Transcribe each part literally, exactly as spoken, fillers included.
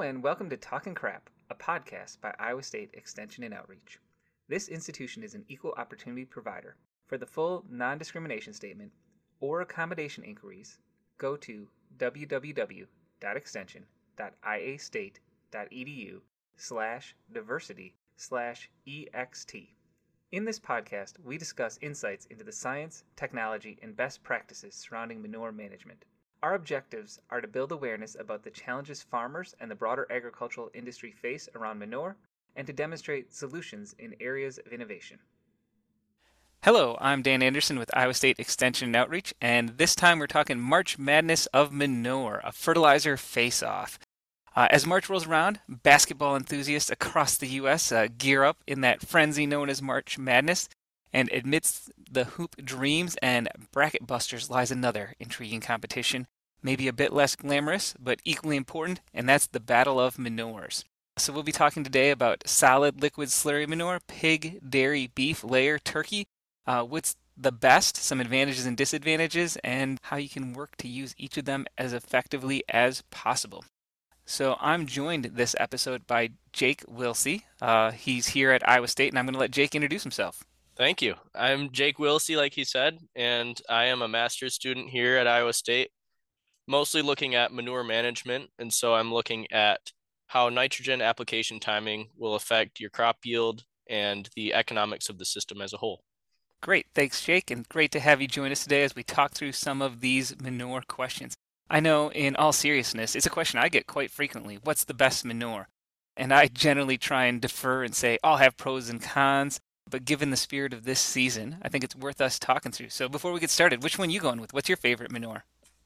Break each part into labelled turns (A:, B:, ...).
A: and welcome to Talkin' Crap, a podcast by Iowa State Extension and Outreach. This institution is an equal opportunity provider. For the full non-discrimination statement or accommodation inquiries, go to www.extension.iastate.edu slash diversity slash ext. In this podcast, we discuss insights into the science, technology, and best practices surrounding manure management. Our objectives are to build awareness about the challenges farmers and the broader agricultural industry face around manure, and to demonstrate solutions in areas of innovation. Hello, I'm Dan Anderson with Iowa State Extension and Outreach, and this time we're talking March Madness of Manure, a fertilizer face-off. Uh, as March rolls around, basketball enthusiasts across the U S uh, gear up in that frenzy known as March Madness, and amidst the hoop dreams and bracket busters lies another intriguing competition, maybe a bit less glamorous, but equally important, and that's the Battle of Manures. So we'll be talking today about solid liquid slurry manure, pig, dairy, beef, layer, turkey, uh, what's the best, some advantages and disadvantages, and how you can work to use each of them as effectively as possible. So I'm joined this episode by Jake Wilsey. Uh, he's here at Iowa State, and I'm going to let Jake introduce himself.
B: Thank you. I'm Jake Wilsey, like he said, and I am a master's student here at Iowa State, mostly looking at manure management. And so I'm looking at how nitrogen application timing will affect your crop yield and the economics of the system as a whole.
A: Great. Thanks, Jake, and great to have you join us today as we talk through some of these manure questions. I know, in all seriousness, it's a question I get quite frequently. What's the best manure? And I generally try and defer and say, I'll have pros and cons. But given the spirit of this season, I think it's worth us talking through. So before we get started, which one are you going with? What's your favorite manure?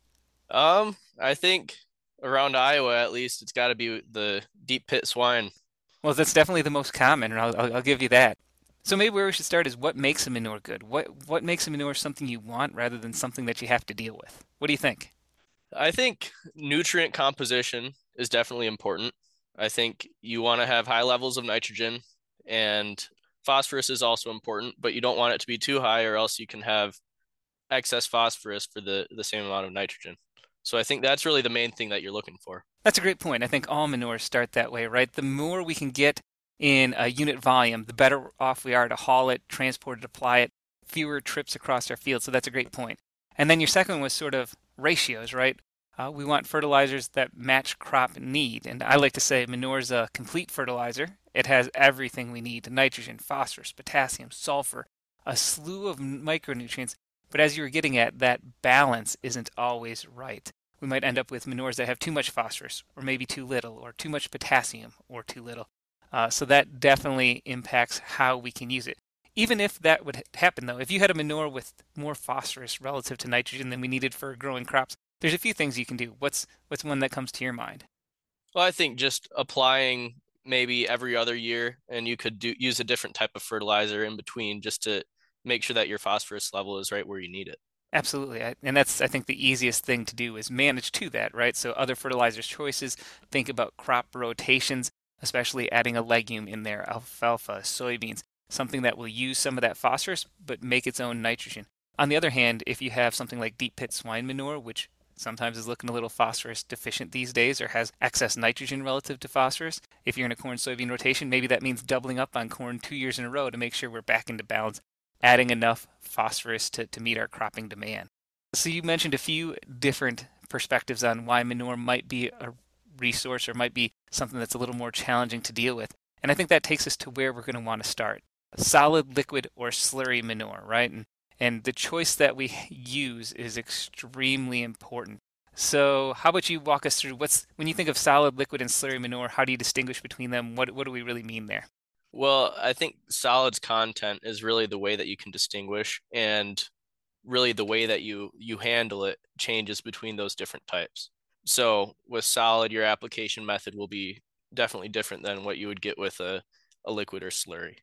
B: Um, I think around Iowa, at least, it's got to be the deep pit swine.
A: Well, that's definitely the most common, and I'll, I'll, I'll give you that. So maybe where we should start is what makes a manure good? What what makes a manure something you want rather than something that you have to deal with? What do you think?
B: I think nutrient composition is definitely important. I think you want to have high levels of nitrogen, and phosphorus is also important, but you don't want it to be too high or else you can have excess phosphorus for the, the same amount of nitrogen. So I think that's really the main thing that you're looking for.
A: That's a great point. I think all manures start that way, right? The more we can get in a unit volume, the better off we are to haul it, transport it, apply it, fewer trips across our field. So that's a great point. And then your second one was sort of ratios, right? Uh, we want fertilizers that match crop need. And I like to say manure is a complete fertilizer. It has everything we need: nitrogen, phosphorus, potassium, sulfur, a slew of micronutrients. But as you were getting at, that balance isn't always right. We might end up with manures that have too much phosphorus, or maybe too little, or too much potassium, or too little. Uh, so that definitely impacts how we can use it. Even if that would happen, though, if you had a manure with more phosphorus relative to nitrogen than we needed for growing crops, there's a few things you can do. What's what's one that comes to your mind?
B: Well, I think just applying maybe every other year, and you could do use a different type of fertilizer in between just to make sure that your phosphorus level is right where you need it.
A: Absolutely. And that's, I think, the easiest thing to do is manage to that, right? So other fertilizers choices, think about crop rotations, especially adding a legume in there, alfalfa, soybeans, something that will use some of that phosphorus but make its own nitrogen. On the other hand, if you have something like deep pit swine manure, which sometimes is looking a little phosphorus deficient these days or has excess nitrogen relative to phosphorus, if you're in a corn-soybean rotation, maybe that means doubling up on corn two years in a row to make sure we're back into balance, adding enough phosphorus to, to meet our cropping demand. So you mentioned a few different perspectives on why manure might be a resource or might be something that's a little more challenging to deal with. And I think that takes us to where we're going to want to start. Solid, liquid, or slurry manure, right? And And the choice that we use is extremely important. So how about you walk us through what's, when you think of solid, liquid, and slurry manure, how do you distinguish between them? What what do we really mean there?
B: Well, I think solids content is really the way that you can distinguish, and really the way that you you handle it changes between those different types. So with solid, your application method will be definitely different than what you would get with a, a liquid or slurry.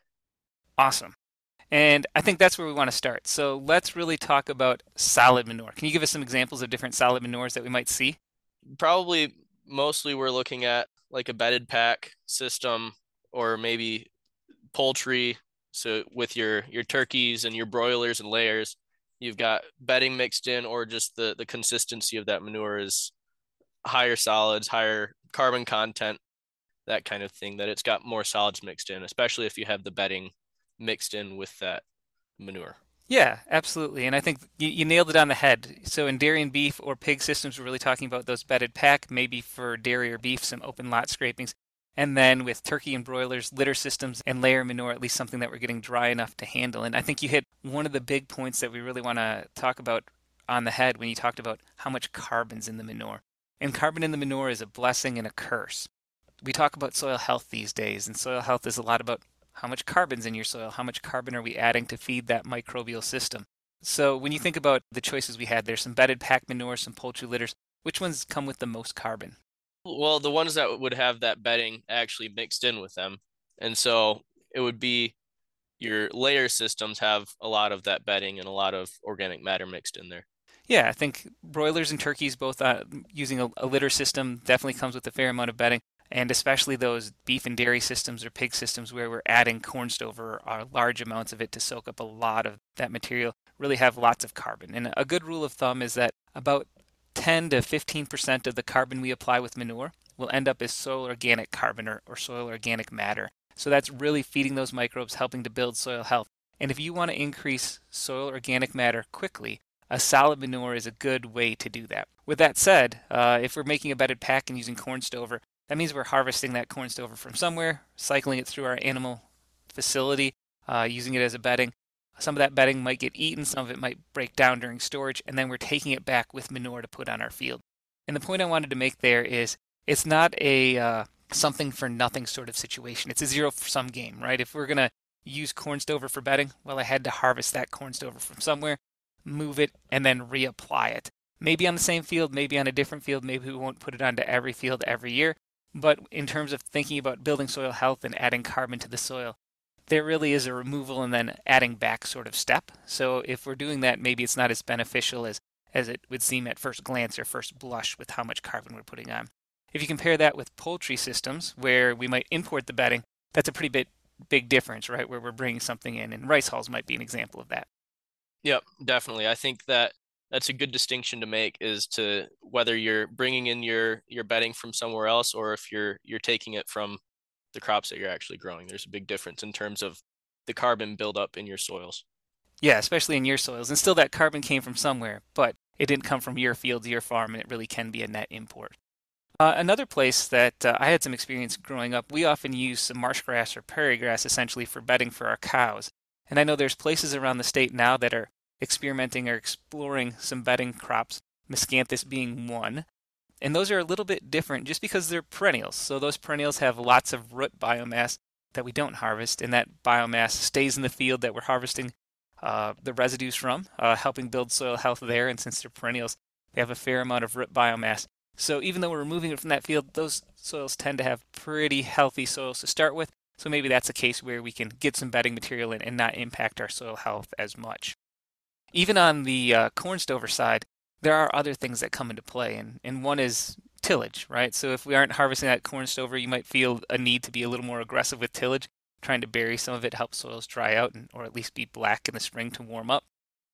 A: Awesome. And I think that's where we want to start. So let's really talk about solid manure. Can you give us some examples of different solid manures that we might see?
B: Probably mostly we're looking at like a bedded pack system, or maybe poultry. So with your, your turkeys and your broilers and layers, you've got bedding mixed in, or just the, the consistency of that manure is higher solids, higher carbon content, that kind of thing, that it's got more solids mixed in, especially if you have the bedding mixed in with that manure.
A: Yeah, absolutely. And I think you, you nailed it on the head. So in dairy and beef or pig systems, we're really talking about those bedded pack, maybe for dairy or beef, some open lot scrapings. And then with turkey and broilers, litter systems and layer manure, at least something that we're getting dry enough to handle. And I think you hit one of the big points that we really want to talk about on the head when you talked about how much carbon's in the manure. And carbon in the manure is a blessing and a curse. We talk about soil health these days, and soil health is a lot about how much carbon's in your soil, how much carbon are we adding to feed that microbial system. So when you think about the choices we had, there's some bedded pack manure, some poultry litters. Which ones come with the most carbon?
B: Well, the ones that would have that bedding actually mixed in with them. And so it would be your layer systems have a lot of that bedding and a lot of organic matter mixed in there.
A: Yeah, I think broilers and turkeys both uh, using a, a litter system definitely comes with a fair amount of bedding. And especially those beef and dairy systems or pig systems where we're adding corn stover or large amounts of it to soak up a lot of that material really have lots of carbon. And a good rule of thumb is that about ten to fifteen percent of the carbon we apply with manure will end up as soil organic carbon or, or soil organic matter. So that's really feeding those microbes, helping to build soil health. And if you want to increase soil organic matter quickly, a solid manure is a good way to do that. With that said, uh, if we're making a bedded pack and using corn stover, that means we're harvesting that corn stover from somewhere, cycling it through our animal facility, uh, using it as a bedding. Some of that bedding might get eaten, some of it might break down during storage, and then we're taking it back with manure to put on our field. And the point I wanted to make there is it's not a uh, something for nothing sort of situation. It's a zero-sum game, right? If we're going to use corn stover for bedding, well, I had to harvest that corn stover from somewhere, move it, and then reapply it. Maybe on the same field, maybe on a different field, maybe we won't put it onto every field every year. But in terms of thinking about building soil health and adding carbon to the soil, there really is a removal and then adding back sort of step. So if we're doing that, maybe it's not as beneficial as, as it would seem at first glance or first blush with how much carbon we're putting on. If you compare that with poultry systems, where we might import the bedding, that's a pretty big, big difference, right? Where we're bringing something in, and rice hulls might be an example of that.
B: Yep, definitely. I think that that's a good distinction to make, is to whether you're bringing in your your bedding from somewhere else or if you're you're taking it from the crops that you're actually growing. There's a big difference in terms of the carbon buildup in your soils.
A: Yeah, especially in your soils. And still that carbon came from somewhere, but it didn't come from your field, your farm, and it really can be a net import. Uh, another place that uh, I had some experience growing up, we often use some marsh grass or prairie grass essentially for bedding for our cows. And I know there's places around the state now that are experimenting or exploring some bedding crops, miscanthus being one. And those are a little bit different just because they're perennials. So those perennials have lots of root biomass that we don't harvest, and that biomass stays in the field that we're harvesting uh, the residues from, uh, helping build soil health there. And since they're perennials, they have a fair amount of root biomass. So even though we're removing it from that field, those soils tend to have pretty healthy soils to start with. So maybe that's a case where we can get some bedding material in and not impact our soil health as much. Even on the uh, corn stover side, there are other things that come into play, and, and one is tillage, right? So if we aren't harvesting that corn stover, you might feel a need to be a little more aggressive with tillage, trying to bury some of it, help soils dry out, and, or at least be black in the spring to warm up.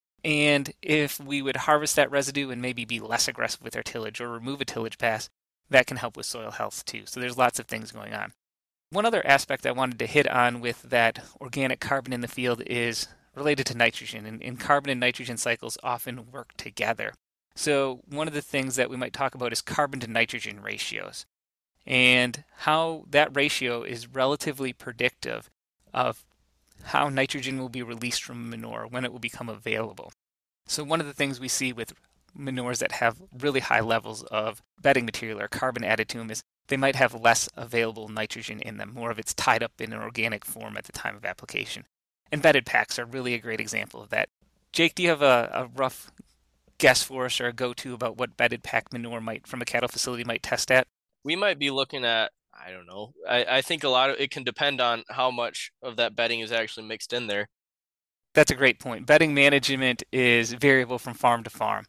A: And if we would harvest that residue and maybe be less aggressive with our tillage or remove a tillage pass, that can help with soil health too. So there's lots of things going on. One other aspect I wanted to hit on with that organic carbon in the field is related to nitrogen, and, and carbon and nitrogen cycles often work together. So one of the things that we might talk about is carbon to nitrogen ratios, and how that ratio is relatively predictive of how nitrogen will be released from manure when it will become available. So one of the things we see with manures that have really high levels of bedding material or carbon added to them is they might have less available nitrogen in them. More of it's tied up in an organic form at the time of application. And bedded packs are really a great example of that. Jake, do you have a, a rough guess for us or a go-to about what bedded pack manure might from a cattle facility might test at?
B: We might be looking at, I don't know. I, I think a lot of it can depend on how much of that bedding is actually mixed in there.
A: That's a great point. Bedding management is variable from farm to farm.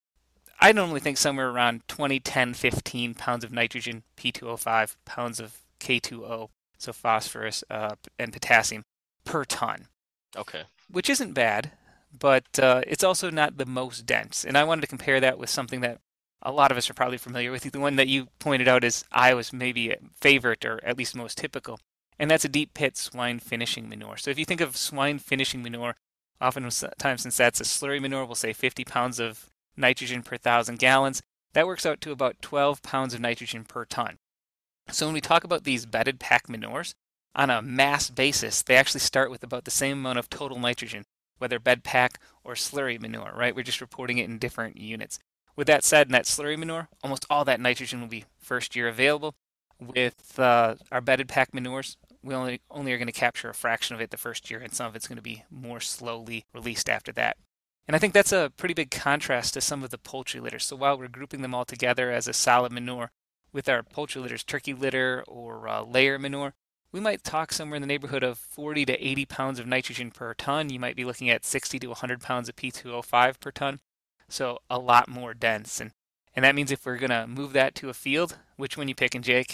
A: I normally think somewhere around twenty, ten, fifteen pounds of nitrogen, P two O five, pounds of K two O, so phosphorus uh, and potassium per ton.
B: Okay.
A: Which isn't bad, but uh, it's also not the most dense. And I wanted to compare that with something that a lot of us are probably familiar with. The one that you pointed out is Iowa's maybe favorite or at least most typical, and that's a deep pit swine finishing manure. So if you think of swine finishing manure, oftentimes since that's a slurry manure, we'll say fifty pounds of nitrogen per thousand gallons. That works out to about twelve pounds of nitrogen per ton. So when we talk about these bedded pack manures, on a mass basis, they actually start with about the same amount of total nitrogen, whether bed pack or slurry manure, right? We're just reporting it in different units. With that said, in that slurry manure, almost all that nitrogen will be first year available. With uh, our bedded pack manures, we only, only are going to capture a fraction of it the first year, and some of it's going to be more slowly released after that. And I think that's a pretty big contrast to some of the poultry litters. So while we're grouping them all together as a solid manure, with our poultry litters, turkey litter or uh, layer manure, we might talk somewhere in the neighborhood of forty to eighty pounds of nitrogen per ton. You might be looking at sixty to one hundred pounds of P two O five per ton. So a lot more dense. And, and that means if we're going to move that to a field, which one you picking, Jake?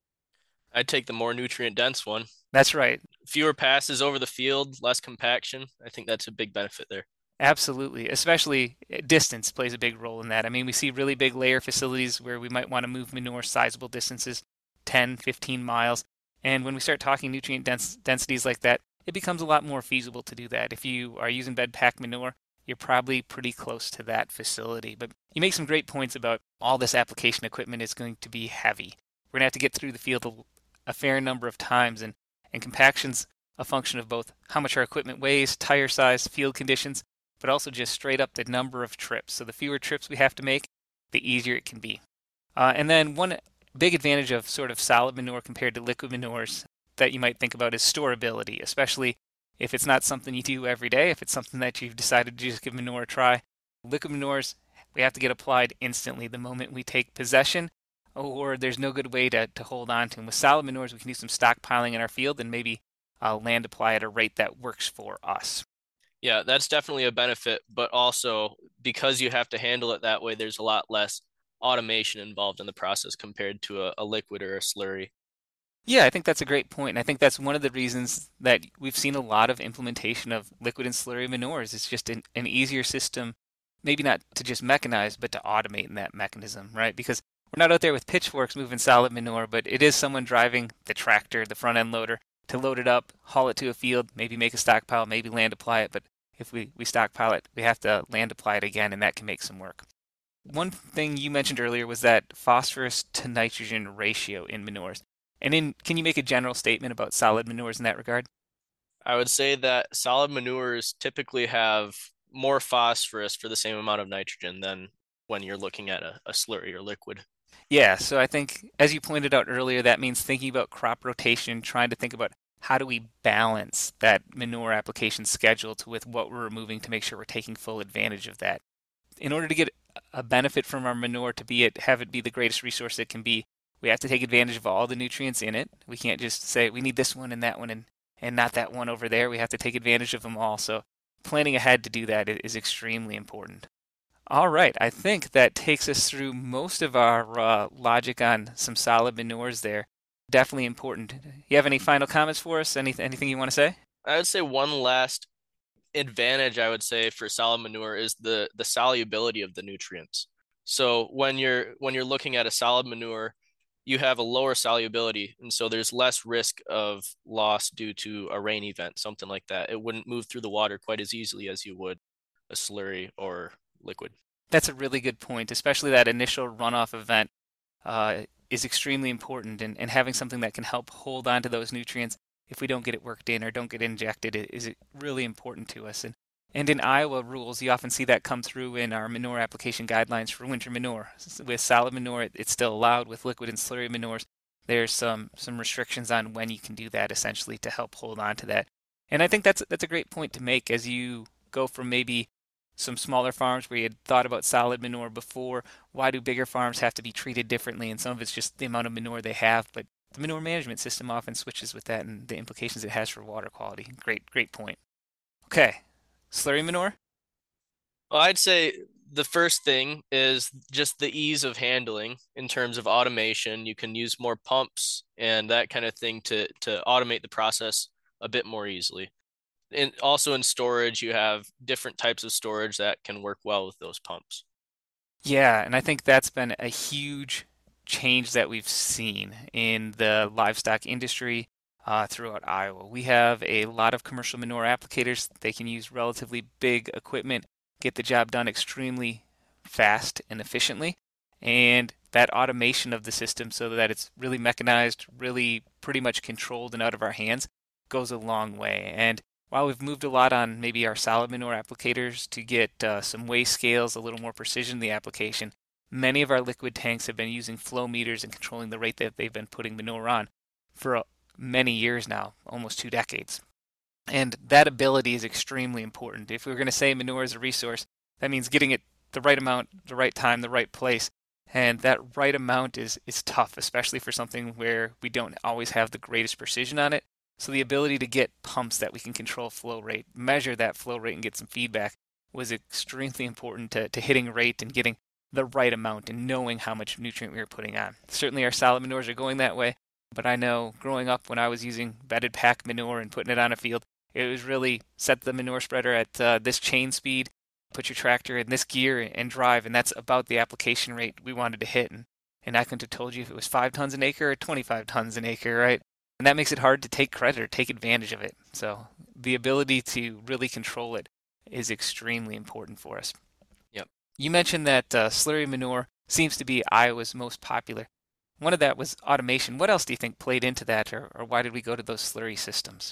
B: I'd take the more nutrient dense one.
A: That's right.
B: Fewer passes over the field, less compaction. I think that's a big benefit there.
A: Absolutely. Especially distance plays a big role in that. I mean, we see really big layer facilities where we might want to move manure sizable distances, ten, fifteen miles. And when we start talking nutrient dense densities like that, it becomes a lot more feasible to do that. If you are using bed pack manure, you're probably pretty close to that facility. But you make some great points about all this application equipment is going to be heavy. We're going to have to get through the field a, a fair number of times, and, and compaction's a function of both how much our equipment weighs, tire size, field conditions, but also just straight up the number of trips. So the fewer trips we have to make, the easier it can be. Uh, and then one big advantage of sort of solid manure compared to liquid manures that you might think about is storability, especially if it's not something you do every day, if it's something that you've decided to just give manure a try. Liquid manures, we have to get applied instantly the moment we take possession, or there's no good way to, to hold on to them. With solid manures, we can do some stockpiling in our field and maybe uh, land apply at a rate that works for us.
B: Yeah, that's definitely a benefit, but also because you have to handle it that way, there's a lot less automation involved in the process compared to a, a liquid or a slurry.
A: Yeah, I think that's a great point. And I think that's one of the reasons that we've seen a lot of implementation of liquid and slurry manures. It's just an, an easier system, maybe not to just mechanize, but to automate in that mechanism, right? Because we're not out there with pitchforks moving solid manure, but it is someone driving the tractor, the front end loader, to load it up, haul it to a field, maybe make a stockpile, maybe land apply it. But if we, we stockpile it, we have to land apply it again, and that can make some work. One thing you mentioned earlier was that phosphorus to nitrogen ratio in manures. And in, can you make a general statement about solid manures in that regard?
B: I would say that solid manures typically have more phosphorus for the same amount of nitrogen than when you're looking at a, a slurry or liquid.
A: Yeah, so I think, as you pointed out earlier, that means thinking about crop rotation, trying to think about how do we balance that manure application schedule to with what we're removing to make sure we're taking full advantage of that. In order to get a benefit from our manure to be it, have it be the greatest resource it can be, we have to take advantage of all the nutrients in it. We can't just say we need this one and that one and, and not that one over there. We have to take advantage of them all. So planning ahead to do that is extremely important. All right, I think that takes us through most of our uh, logic on some solid manures there. Definitely important. You have any final comments for us? Any, anything you want to say?
B: I would say one last advantage I would say for solid manure is the the solubility of the nutrients. So when you're when you're looking at a solid manure, you have a lower solubility, and so there's less risk of loss due to a rain event, something like that. It wouldn't move through the water quite as easily as you would a slurry or liquid.
A: That's a really good point, especially that initial runoff event uh, is extremely important, and, and having something that can help hold on to those nutrients if we don't get it worked in or don't get injected is really important to us. And, and in Iowa rules, you often see that come through in our manure application guidelines for winter manure. With solid manure, it's still allowed. With liquid and slurry manures, there's some, some restrictions on when you can do that, essentially, to help hold on to that. And I think that's, that's a great point to make as you go from maybe some smaller farms where you had thought about solid manure before. Why do bigger farms have to be treated differently? And some of it's just the amount of manure they have, but the manure management system often switches with that and the implications it has for water quality. Great, great point. Okay, slurry manure?
B: Well, I'd say the first thing is just the ease of handling in terms of automation. You can use more pumps and that kind of thing to, to automate the process a bit more easily. And also in storage, you have different types of storage that can work well with those pumps.
A: Yeah, and I think that's been a huge change that we've seen in the livestock industry uh, throughout Iowa. We have a lot of commercial manure applicators. They can use relatively big equipment, get the job done extremely fast and efficiently. And that automation of the system so that it's really mechanized, really pretty much controlled and out of our hands goes a long way. And while we've moved a lot on maybe our solid manure applicators to get uh, some weigh scales, a little more precision in the application, many of our liquid tanks have been using flow meters and controlling the rate that they've been putting manure on for uh, many years now, almost two decades. And that ability is extremely important. If we're going to say manure is a resource, that means getting it the right amount, the right time, the right place. And that right amount is, is tough, especially for something where we don't always have the greatest precision on it. So the ability to get pumps that we can control flow rate, measure that flow rate and get some feedback was extremely important to, to hitting rate and getting the right amount and knowing how much nutrient we were putting on. Certainly our solid manures are going that way, but I know growing up when I was using bedded pack manure and putting it on a field, it was really set the manure spreader at uh, this chain speed, put your tractor in this gear and drive, and that's about the application rate we wanted to hit. And, and I couldn't have told you if it was five tons an acre or twenty-five tons an acre, right? And that makes it hard to take credit or take advantage of it. So the ability to really control it is extremely important for us.
B: Yep.
A: You mentioned that uh, slurry manure seems to be Iowa's most popular. One of that was automation. What else do you think played into that, or, or why did we go to those slurry systems?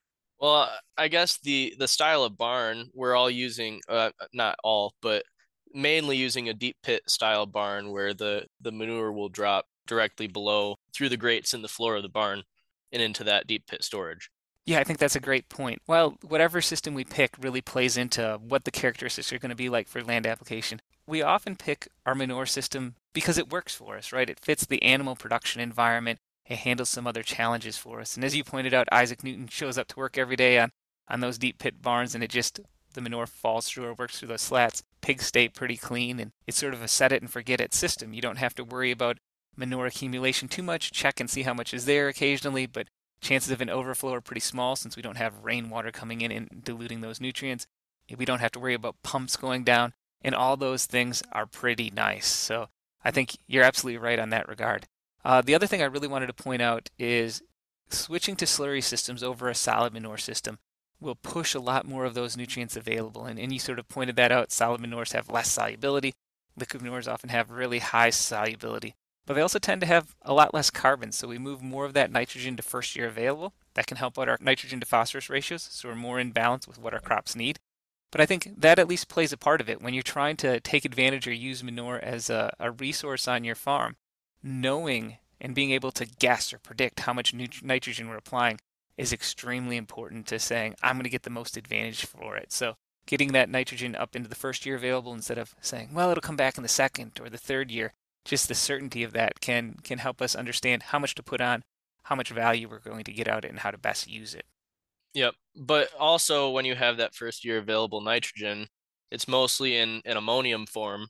B: Well, I guess the the style of barn, we're all using, uh, not all, but mainly using a deep pit style barn where the the manure will drop directly below through the grates in the floor of the barn and into that deep pit storage.
A: Yeah, I think that's a great point. Well, whatever system we pick really plays into what the characteristics are going to be like for land application. We often pick our manure system because it works for us, right? It fits the animal production environment. It handles some other challenges for us. And as you pointed out, Isaac Newton shows up to work every day on, on those deep pit barns, and it just, the manure falls through or works through those slats. Pigs stay pretty clean, and it's sort of a set it and forget it system. You don't have to worry about manure accumulation too much. Check and see how much is there occasionally, but chances of an overflow are pretty small since we don't have rainwater coming in and diluting those nutrients. We don't have to worry about pumps going down, and all those things are pretty nice. So I think you're absolutely right on that regard. Uh, the other thing I really wanted to point out is switching to slurry systems over a solid manure system will push a lot more of those nutrients available. And, and you sort of pointed that out. Solid manures have less solubility. Liquid manures often have really high solubility. But they also tend to have a lot less carbon, so we move more of that nitrogen to first year available. That can help out our nitrogen to phosphorus ratios, so we're more in balance with what our crops need. But I think that at least plays a part of it. When you're trying to take advantage or use manure as a, a resource on your farm, knowing and being able to guess or predict how much nut- nitrogen we're applying is extremely important to saying, I'm going to get the most advantage for it. So getting that nitrogen up into the first year available instead of saying, well, it'll come back in the second or the third year, just the certainty of that can can help us understand how much to put on, how much value we're going to get out of it, and how to best use it.
B: Yep. But also when you have that first year available nitrogen, it's mostly in an ammonium form,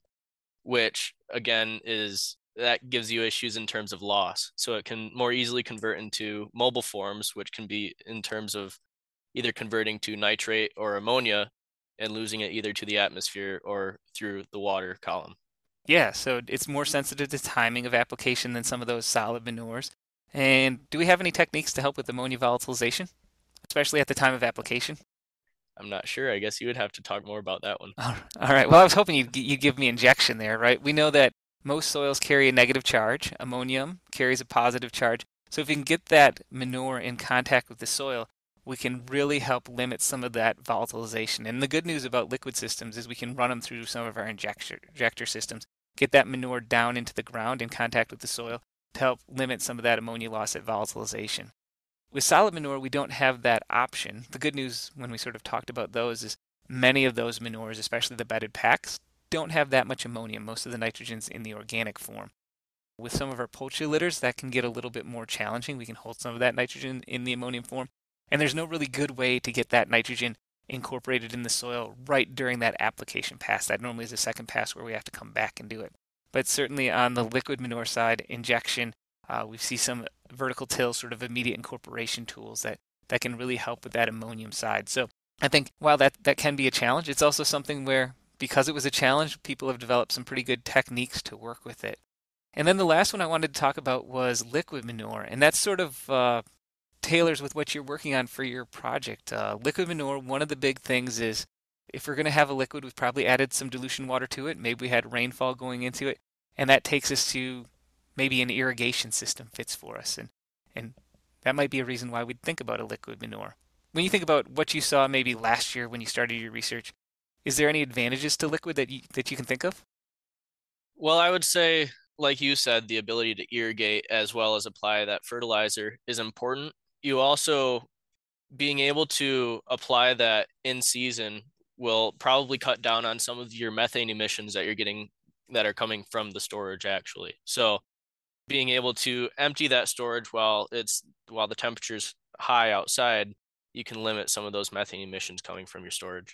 B: which again is that gives you issues in terms of loss. So it can more easily convert into mobile forms, which can be in terms of either converting to nitrate or ammonia and losing it either to the atmosphere or through the water column.
A: Yeah, so it's more sensitive to timing of application than some of those solid manures. And do we have any techniques to help with ammonia volatilization, especially at the time of application?
B: I'm not sure. I guess you would have to talk more about that one.
A: All right. Well, I was hoping you'd, you'd give me injection there, right? We know that most soils carry a negative charge. Ammonium carries a positive charge. So if we can get that manure in contact with the soil, we can really help limit some of that volatilization. And the good news about liquid systems is we can run them through some of our injector, injector systems, get that manure down into the ground in contact with the soil to help limit some of that ammonia loss at volatilization. With solid manure, we don't have that option. The good news when we sort of talked about those is many of those manures, especially the bedded packs, don't have that much ammonium. Most of the nitrogen's in the organic form. With some of our poultry litters, that can get a little bit more challenging. We can hold some of that nitrogen in the ammonium form. And there's no really good way to get that nitrogen incorporated in the soil right during that application pass. That normally is the second pass where we have to come back and do it. But certainly on the liquid manure side, injection, uh, we see some vertical till sort of immediate incorporation tools that, that can really help with that ammonium side. So I think while that, that can be a challenge, it's also something where because it was a challenge, people have developed some pretty good techniques to work with it. And then the last one I wanted to talk about was liquid manure, and that's sort of uh, tailors with what you're working on for your project. Uh, liquid manure, one of the big things is if we're going to have a liquid, we've probably added some dilution water to it. Maybe we had rainfall going into it, and that takes us to maybe an irrigation system fits for us, and and that might be a reason why we'd think about a liquid manure. When you think about what you saw maybe last year when you started your research, is there any advantages to liquid that you that you can think of?
B: Well, I would say, like you said, the ability to irrigate as well as apply that fertilizer is important. You also being able to apply that in season will probably cut down on some of your methane emissions that you're getting that are coming from the storage actually. So being able to empty that storage while it's while the temperature's high outside, you can limit some of those methane emissions coming from your storage.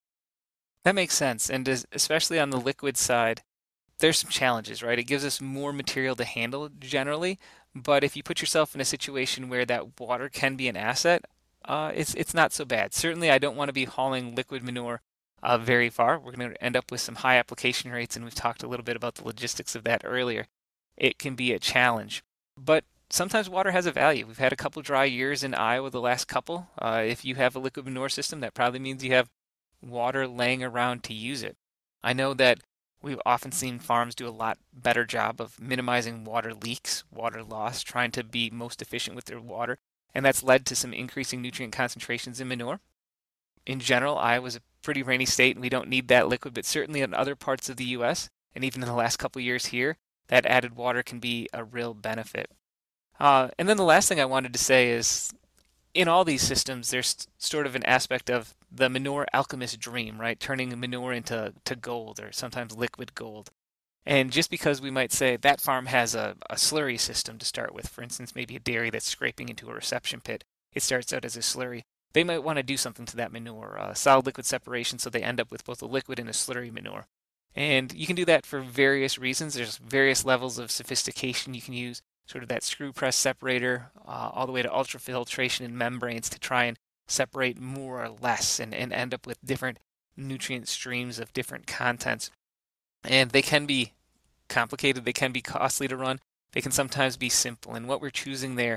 A: That makes sense, and as, especially on the liquid side, there's some challenges, right? It gives us more material to handle generally, but if you put yourself in a situation where that water can be an asset, uh, it's it's not so bad. Certainly, I don't want to be hauling liquid manure uh, very far. We're going to end up with some high application rates, and we've talked a little bit about the logistics of that earlier. It can be a challenge, but sometimes water has a value. We've had a couple dry years in Iowa the last couple. Uh, if you have a liquid manure system, that probably means you have water laying around to use it. I know that we've often seen farms do a lot better job of minimizing water leaks, water loss, trying to be most efficient with their water, and that's led to some increasing nutrient concentrations in manure. In general, Iowa's a pretty rainy state and we don't need that liquid, but certainly in other parts of the U S, and even in the last couple years here, that added water can be a real benefit. Uh, and then the last thing I wanted to say is in all these systems, there's sort of an aspect of the manure alchemist dream, right? Turning manure into to gold or sometimes liquid gold. And just because we might say that farm has a, a slurry system to start with, for instance, maybe a dairy that's scraping into a reception pit, it starts out as a slurry. They might want to do something to that manure, uh, solid liquid separation, so they end up with both a liquid and a slurry manure. And you can do that for various reasons. There's various levels of sophistication you can use, sort of that screw press separator, uh, all the way to ultrafiltration and membranes to try and separate more or less and, and end up with different nutrient streams of different contents. And they can be complicated, they can be costly to run, they can sometimes be simple. And what we're choosing there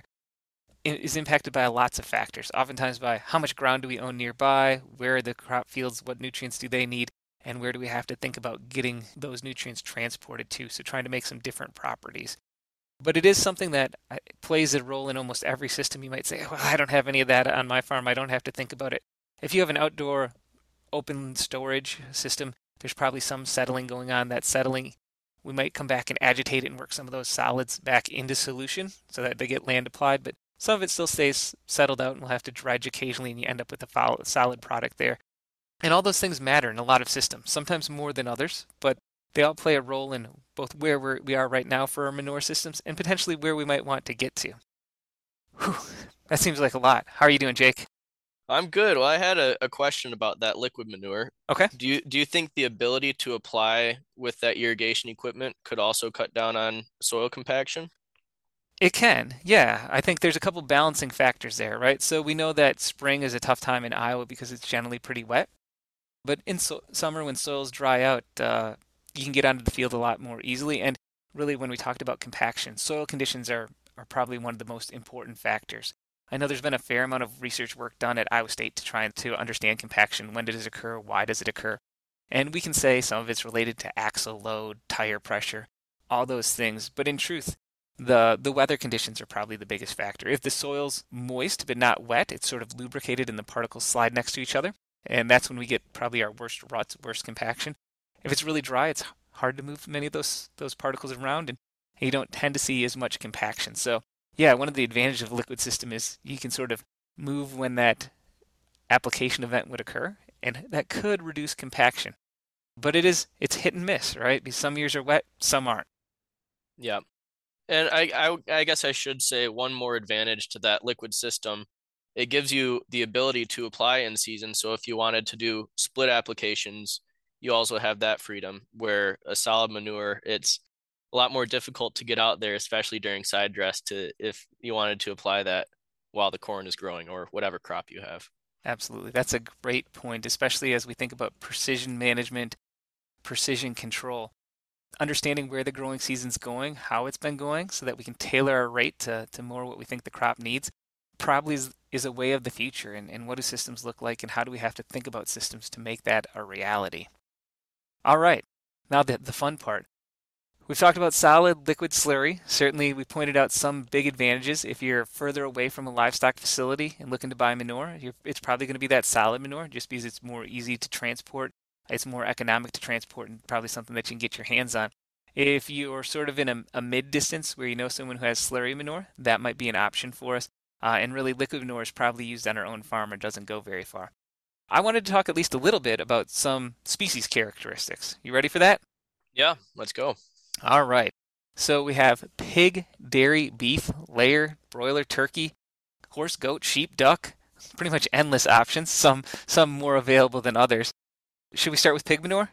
A: is impacted by lots of factors, oftentimes by how much ground do we own nearby, where are the crop fields, what nutrients do they need, and where do we have to think about getting those nutrients transported to, so trying to make some different properties. But it is something that plays a role in almost every system. You might say, well, I don't have any of that on my farm, I don't have to think about it. If you have an outdoor open storage system, there's probably some settling going on. That settling, we might come back and agitate it and work some of those solids back into solution so that they get land applied, but some of it still stays settled out and we'll have to dredge occasionally and you end up with a solid product there. And all those things matter in a lot of systems, sometimes more than others, but they all play a role in both where we're, we are right now for our manure systems and potentially where we might want to get to. Whew, that seems like a lot. How are you doing, Jake?
B: I'm good. Well, I had a, a question about that liquid manure.
A: Okay.
B: Do you do you think the ability to apply with that irrigation equipment could also cut down on soil compaction?
A: It can, yeah. I think there's a couple balancing factors there, right? So we know that spring is a tough time in Iowa because it's generally pretty wet. But in so- summer, when soils dry out, uh, you can get onto the field a lot more easily. And really, when we talked about compaction, soil conditions are, are probably one of the most important factors. I know there's been a fair amount of research work done at Iowa State to try to understand compaction. When does it occur? Why does it occur? And we can say some of it's related to axle load, tire pressure, all those things. But in truth, the the weather conditions are probably the biggest factor. If the soil's moist but not wet, it's sort of lubricated and the particles slide next to each other. And that's when we get probably our worst ruts, worst compaction. If it's really dry, it's hard to move many of those those particles around, and you don't tend to see as much compaction. So yeah, one of the advantages of a liquid system is you can sort of move when that application event would occur, and that could reduce compaction. But it is it's hit and miss, right? Because some years are wet, some aren't.
B: Yeah. And I, I I guess I should say one more advantage to that liquid system. It gives you the ability to apply in season. So if you wanted to do split applications, you also have that freedom, where a solid manure, it's a lot more difficult to get out there, especially during side dress, to if you wanted to apply that while the corn is growing or whatever crop you have.
A: Absolutely. That's a great point, especially as we think about precision management precision control. Understanding where the growing season's going, how it's been going, so that we can tailor our rate to, to more what we think the crop needs, probably is, is a way of the future. And, and what do systems look like, and how do we have to think about systems to make that a reality? All right, now the, the fun part. We've talked about solid, liquid slurry. Certainly, we pointed out some big advantages. If you're further away from a livestock facility and looking to buy manure, you're, it's probably going to be that solid manure, just because it's more easy to transport. It's more economic to transport, and probably something that you can get your hands on. If you're sort of in a, a mid-distance where you know someone who has slurry manure, that might be an option for us. Uh, and really, liquid manure is probably used on our own farm and doesn't go very far. I wanted to talk at least a little bit about some species characteristics. You ready for that?
B: Yeah, let's go.
A: All right. So we have pig, dairy, beef, layer, broiler, turkey, horse, goat, sheep, duck. Pretty much endless options, some some more available than others. Should we start with pig manure?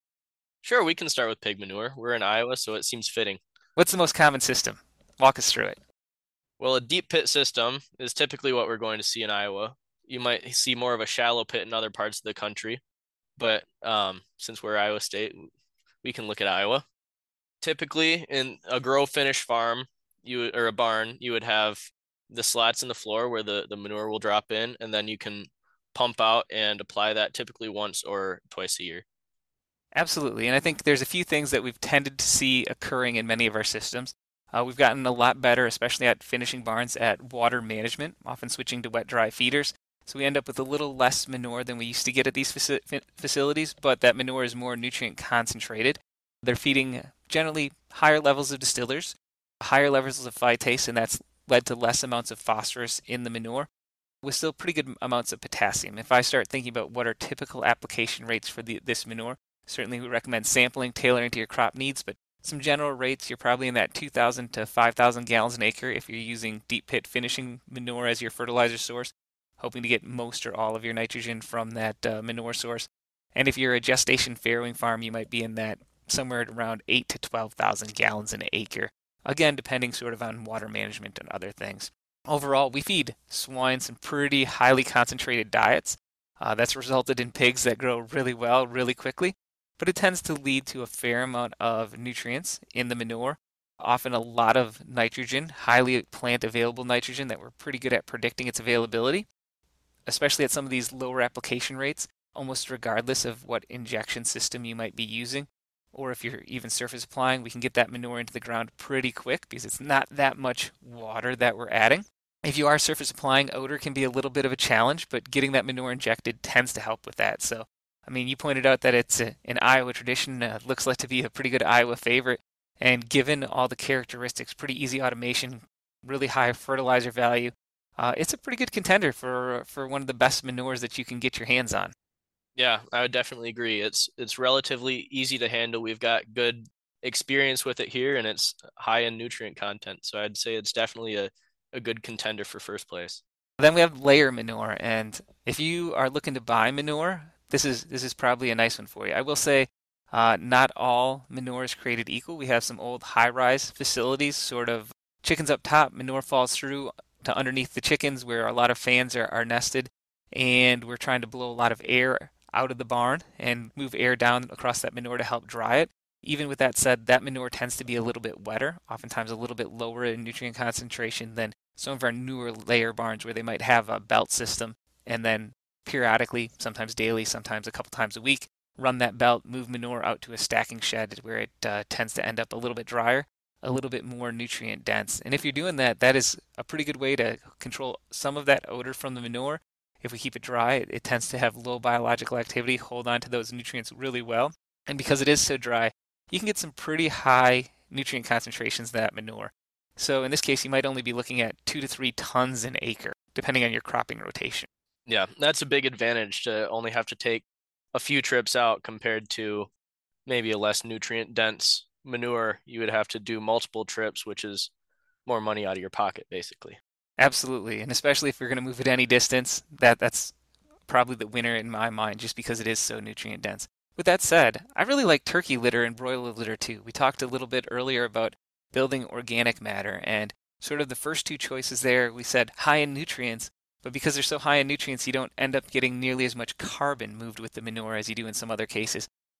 B: Sure, we can start with pig manure. We're in Iowa, so it seems fitting.
A: What's the most common system? Walk us through it.
B: Well, a deep pit system is typically what we're going to see in Iowa. You might see more of a shallow pit in other parts of the country, but um, since we're Iowa State, we can look at Iowa. Typically, in a grow finish farm, you or a barn, you would have the slats in the floor where the, the manure will drop in, and then you can pump out and apply that typically once or twice a year.
A: Absolutely, and I think there's a few things that we've tended to see occurring in many of our systems. Uh, we've gotten a lot better, especially at finishing barns, at water management, often switching to wet-dry feeders. So we end up with a little less manure than we used to get at these faci- facilities, but that manure is more nutrient concentrated. They're feeding generally higher levels of distillers, higher levels of phytase, and that's led to less amounts of phosphorus in the manure, with still pretty good amounts of potassium. If I start thinking about what are typical application rates for the, this manure, certainly we recommend sampling, tailoring to your crop needs, but some general rates, you're probably in that two thousand to five thousand gallons an acre if you're using deep pit finishing manure as your fertilizer source, hoping to get most or all of your nitrogen from that uh, manure source. And if you're a gestation farrowing farm, you might be in that somewhere around eight to twelve thousand gallons an acre. Again, depending sort of on water management and other things. Overall, we feed swine some pretty highly concentrated diets. Uh, that's resulted in pigs that grow really well, really quickly, but it tends to lead to a fair amount of nutrients in the manure, often a lot of nitrogen, highly plant available nitrogen that we're pretty good at predicting its availability, especially at some of these lower application rates, almost regardless of what injection system you might be using. Or if you're even surface applying, we can get that manure into the ground pretty quick because it's not that much water that we're adding. If you are surface applying, odor can be a little bit of a challenge, but getting that manure injected tends to help with that. So, I mean, you pointed out that it's a, an Iowa tradition. Uh, looks like to be a pretty good Iowa favorite. And given all the characteristics, pretty easy automation, really high fertilizer value, uh, it's a pretty good contender for for one of the best manures that you can get your hands on.
B: Yeah, I would definitely agree. It's it's relatively easy to handle. We've got good experience with it here, and it's high in nutrient content. So I'd say it's definitely a, a good contender for first place.
A: Then we have layer manure, and if you are looking to buy manure, this is this is probably a nice one for you. I will say, uh, not all manure is created equal. We have some old high-rise facilities, sort of chickens up top, manure falls through to underneath the chickens where a lot of fans are, are nested, and we're trying to blow a lot of air out of the barn and move air down across that manure to help dry it. Even with that said, that manure tends to be a little bit wetter, oftentimes a little bit lower in nutrient concentration than some of our newer layer barns where they might have a belt system and then periodically, sometimes daily, sometimes a couple times a week, run that belt, move manure out to a stacking shed where it uh, tends to end up a little bit drier, a little bit more nutrient dense. And if you're doing that, that is a pretty good way to control some of that odor from the manure. If we keep it dry, it, it tends to have low biological activity, hold on to those nutrients really well. And because it is so dry, you can get some pretty high nutrient concentrations in that manure. So in this case, you might only be looking at two to three tons an acre, depending on your cropping rotation.
B: Yeah, that's a big advantage to only have to take a few trips out compared to maybe a less nutrient dense manure. You would have to do multiple trips, which is more money out of your pocket, basically.
A: Absolutely, and especially if you're going to move it any distance, that that's probably the winner in my mind, just because it is so nutrient dense. With that said, I really like turkey litter and broiler litter too. We talked a little bit earlier about building organic matter, and sort of the first two choices there, we said high in nutrients, but because they're so high in nutrients, you don't end up getting nearly as much carbon moved with the manure as you do in some other cases.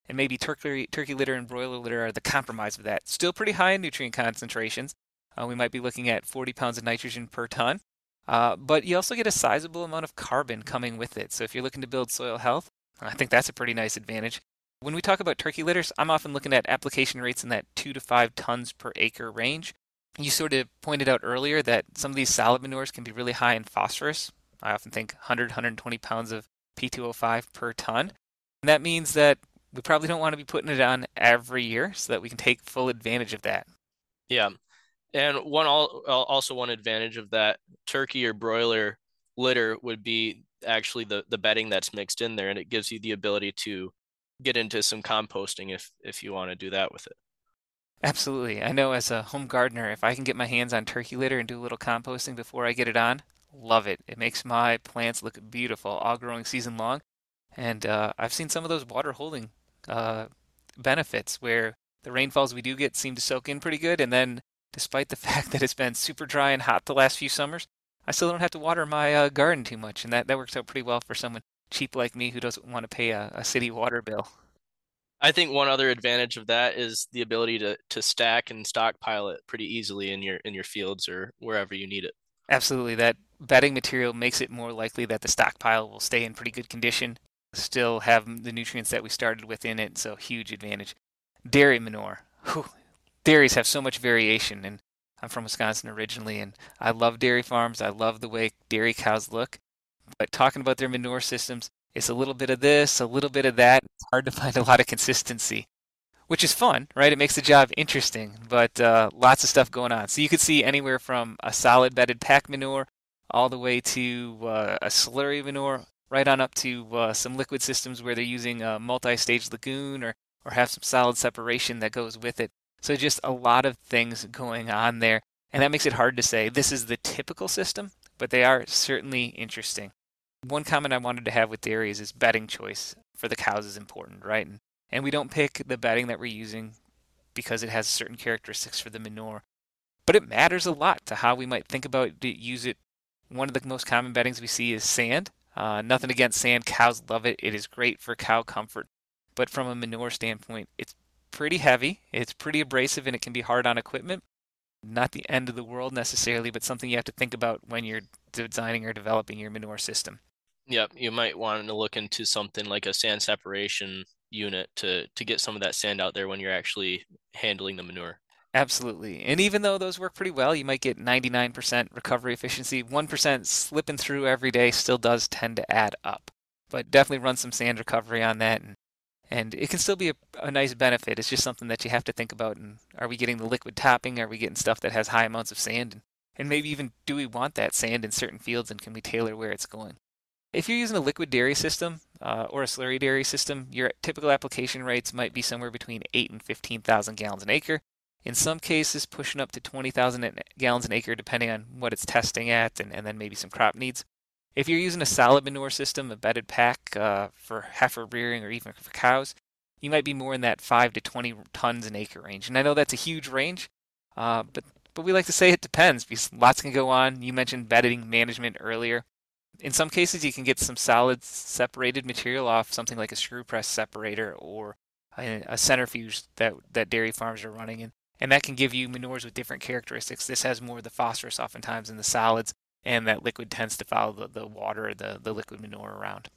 A: and maybe turkey, turkey litter and broiler litter are the compromise of that. Still pretty high in nutrient concentrations. Uh, we might be looking at forty pounds of nitrogen per ton, uh, but you also get a sizable amount of carbon coming with it. So if you're looking to build soil health, I think that's a pretty nice advantage. When we talk about turkey litters, I'm often looking at application rates in that two to five tons per acre range. You sort of pointed out earlier that some of these solid manures can be really high in phosphorus. I often think one hundred, one hundred twenty pounds of P two O five per ton. And that means that we probably don't want to be putting it on every year so that we can take full advantage of that.
B: Yeah. And one also one advantage of that turkey or broiler litter would be actually the, the bedding that's mixed in there, and it gives you the ability to get into some composting if, if you want to do that with it.
A: Absolutely. I know as a home gardener, if I can get my hands on turkey litter and do a little composting before I get it on, love it. It makes my plants look beautiful all growing season long. And uh, I've seen some of those water holding uh, benefits where the rainfalls we do get seem to soak in pretty good. And then despite the fact that it's been super dry and hot the last few summers, I still don't have to water my uh, garden too much. And that, that works out pretty well for someone cheap like me who doesn't want to pay a, a city water bill.
B: I think one other advantage of that is the ability to to stack and stockpile it pretty easily in your in your fields or wherever you need it.
A: Absolutely. That bedding material makes it more likely that the stockpile will stay in pretty good condition, still have the nutrients that we started with in it, so huge advantage. Dairy manure. Whew. Dairies have so much variation, and I'm from Wisconsin originally, and I love dairy farms. I love the way dairy cows look. But talking about their manure systems, it's a little bit of this, a little bit of that. It's hard to find a lot of consistency, which is fun, right? It makes the job interesting, but uh, lots of stuff going on. So you could see anywhere from a solid bedded pack manure all the way to uh, a slurry manure, right on up to uh, some liquid systems where they're using a multi-stage lagoon or, or have some solid separation that goes with it. So just a lot of things going on there, and that makes it hard to say this is the typical system, but they are certainly interesting. One comment I wanted to have with dairies is bedding choice for the cows is important, right? And, and we don't pick the bedding that we're using because it has certain characteristics for the manure, but it matters a lot to how we might think about to use it. One of the most common beddings we see is sand. Uh, nothing against sand. Cows love it. It is great for cow comfort. But from a manure standpoint, it's pretty heavy. It's pretty abrasive, and it can be hard on equipment. Not the end of the world necessarily, but something you have to think about when you're designing or developing your manure system.
B: Yep, you might want to look into something like a sand separation unit to, to get some of that sand out there when you're actually handling the manure.
A: Absolutely. And even though those work pretty well, you might get ninety-nine percent recovery efficiency. one percent slipping through every day still does tend to add up. But definitely run some sand recovery on that, and and it can still be a, a nice benefit. It's just something that you have to think about. And are we getting the liquid topping? Are we getting stuff that has high amounts of sand? And, and maybe even do we want that sand in certain fields, and can we tailor where it's going? If you're using a liquid dairy system uh, or a slurry dairy system, your typical application rates might be somewhere between eight and fifteen thousand gallons an acre. In some cases, pushing up to twenty thousand gallons an acre, depending on what it's testing at, and, and then maybe some crop needs. If you're using a solid manure system, a bedded pack uh, for heifer rearing or even for cows, you might be more in that five to twenty tons an acre range. And I know that's a huge range, uh, but but we like to say it depends because lots can go on. You mentioned bedding management earlier. In some cases, you can get some solid separated material off something like a screw press separator or a, a centrifuge that, that dairy farms are running in. And that can give you manures with different characteristics. This has more of the phosphorus oftentimes in the solids, and that liquid tends to follow the, the water or the, the liquid manure around.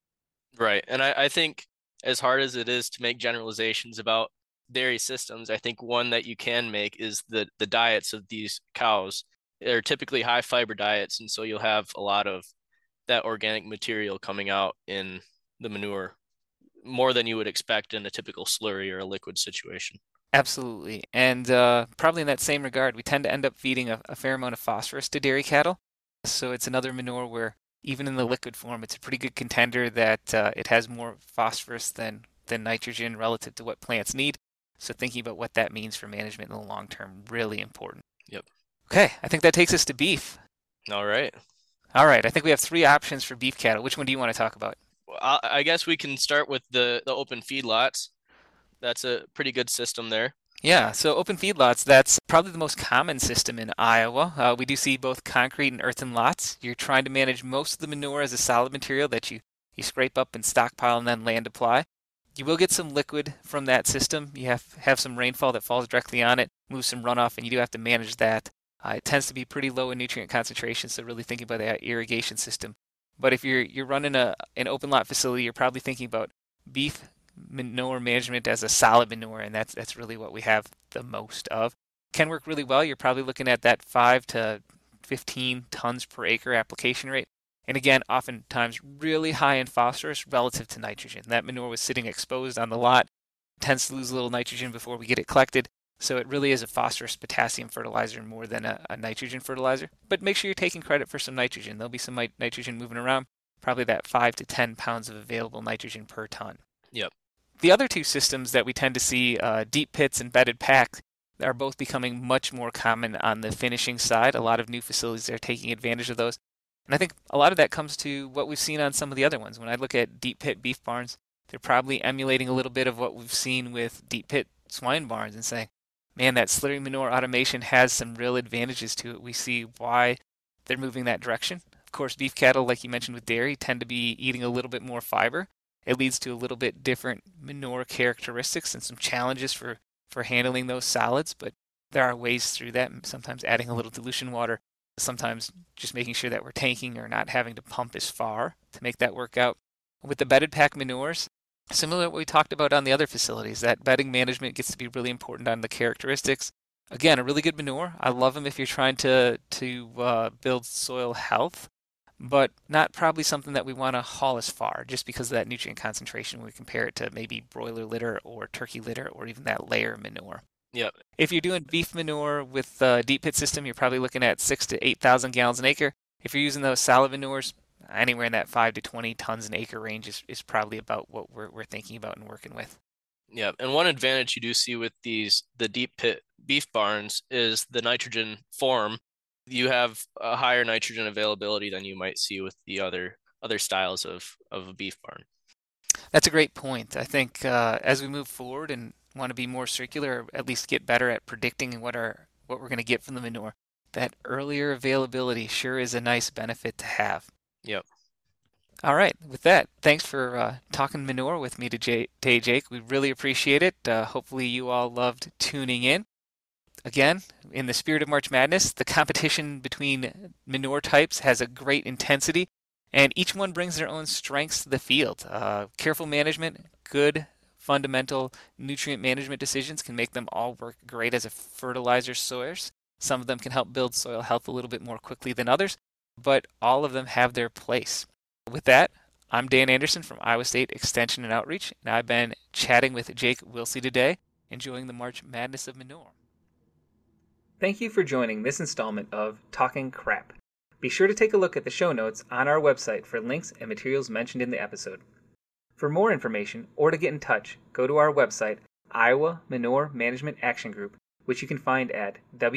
B: Right. And I, I think as hard as it is to make generalizations about dairy systems, I think one that you can make is the, the diets of these cows. They're typically high fiber diets, and so you'll have a lot of that organic material coming out in the manure more than you would expect in a typical slurry or a liquid situation.
A: Absolutely. And uh, probably in that same regard, we tend to end up feeding a, a fair amount of phosphorus to dairy cattle. So it's another manure where even in the liquid form, it's a pretty good contender that uh, it has more phosphorus than, than nitrogen relative to what plants need. So thinking about what that means for management in the long term, really important.
B: Yep.
A: Okay, I think that takes us to beef.
B: All right.
A: All right, I think we have three options for beef cattle. Which one do you want to talk about?
B: Well, I guess we can start with the, the open feedlots. That's a pretty good system there.
A: Yeah, so open feedlots, that's probably the most common system in Iowa. Uh, we do see both concrete and earthen lots. You're trying to manage most of the manure as a solid material that you, you scrape up and stockpile and then land apply. You will get some liquid from that system. You have have some rainfall that falls directly on it, moves some runoff, and you do have to manage that. Uh, it tends to be pretty low in nutrient concentration, so really thinking about that irrigation system. But if you're you're running a an open lot facility, you're probably thinking about beef manure management as a solid manure, and that's that's really what we have the most of. Can work really well. You're probably looking at that five to fifteen tons per acre application rate. And again, oftentimes really high in phosphorus relative to nitrogen. That manure was sitting exposed on the lot, tends to lose a little nitrogen before we get it collected. So it really is a phosphorus potassium fertilizer more than a, a nitrogen fertilizer. But make sure you're taking credit for some nitrogen. There'll be some nitrogen moving around, probably that five to ten pounds of available nitrogen per ton.
B: Yep.
A: The other two systems that we tend to see, uh, deep pits and bedded packs, are both becoming much more common on the finishing side. A lot of new facilities are taking advantage of those. And I think a lot of that comes to what we've seen on some of the other ones. When I look at deep pit beef barns, they're probably emulating a little bit of what we've seen with deep pit swine barns and saying, man, that slurry manure automation has some real advantages to it. We see why they're moving that direction. Of course, beef cattle, like you mentioned with dairy, tend to be eating a little bit more fiber. It leads to a little bit different manure characteristics and some challenges for, for handling those solids, but there are ways through that, sometimes adding a little dilution water, sometimes just making sure that we're tanking or not having to pump as far to make that work out. With the bedded pack manures, similar to what we talked about on the other facilities, that bedding management gets to be really important on the characteristics. Again, a really good manure. I love them if you're trying to, to uh, build soil health, but not probably something that we want to haul as far just because of that nutrient concentration when we compare it to maybe broiler litter or turkey litter or even that layer manure.
B: Yep.
A: If you're doing beef manure with the deep pit system, you're probably looking at six to eight thousand gallons an acre. If you're using those solid manures, anywhere in that five to twenty tons an acre range is, is probably about what we're we're thinking about and working with.
B: Yeah, and one advantage you do see with these the deep pit beef barns is the nitrogen form. You have a higher nitrogen availability than you might see with the other other styles of, of a beef barn.
A: That's a great point. I think uh, as we move forward and want to be more circular, or at least get better at predicting what our what we're going to get from the manure, that earlier availability sure is a nice benefit to have.
B: Yep.
A: All right. With that, thanks for uh, talking manure with me today, Jake. We really appreciate it. Uh, hopefully you all loved tuning in. Again, in the spirit of March Madness, the competition between manure types has a great intensity, and each one brings their own strengths to the field. Uh, careful management, good fundamental nutrient management decisions can make them all work great as a fertilizer source. Some of them can help build soil health a little bit more quickly than others, but all of them have their place. With that, I'm Dan Anderson from Iowa State Extension and Outreach, and I've been chatting with Jake Wilsey today, enjoying the March Madness of manure. Thank you for joining this installment of Talking Crap. Be sure to take a look at the show notes on our website for links and materials mentioned in the episode. For more information or to get in touch, go to our website, Iowa Manure Management Action Group, which you can find at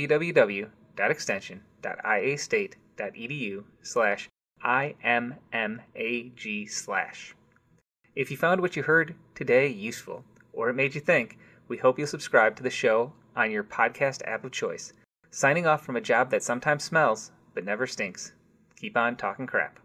A: www.extension.iastate.edu slash IMMAG slash. If you found what you heard today useful, or it made you think, we hope you'll subscribe to the show on your podcast app of choice. Signing off from a job that sometimes smells, but never stinks. Keep on talking crap.